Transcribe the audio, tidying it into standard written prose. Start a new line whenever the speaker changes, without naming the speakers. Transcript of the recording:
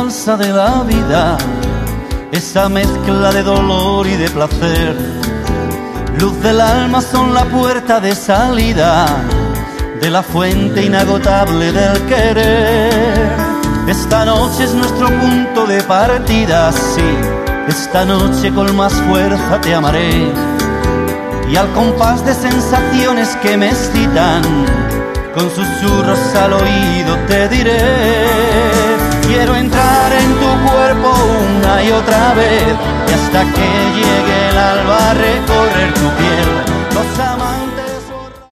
danza de la vida, esa mezcla de dolor y de placer. Luz del alma son la puerta de salida de la fuente inagotable del querer. Esta noche es nuestro punto de partida, sí, esta noche con más fuerza te amaré. Y al compás de sensaciones que me excitan, con susurros al oído te diré: quiero entrar en tu cuerpo una y otra vez, y hasta que llegue el alba a recorrer tu piel.